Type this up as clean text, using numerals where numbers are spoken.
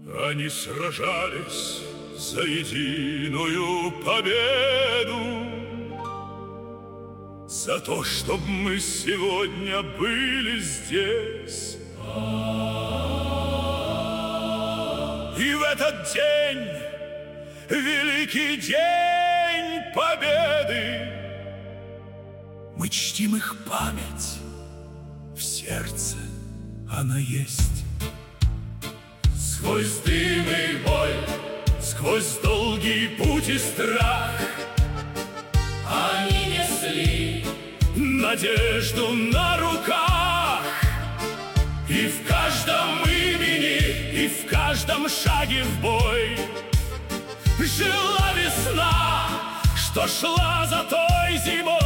Они сражались за единую победу, за то, чтоб мы сегодня были здесь. И в этот день, великий день победы, мы чтим их память, в сердце она есть. Сквозь дым и боль, сквозь долгий путь и страх они несли надежду на руках. И в каждом имени, и в каждом шаге в бой жила весна, что шла за той зимой.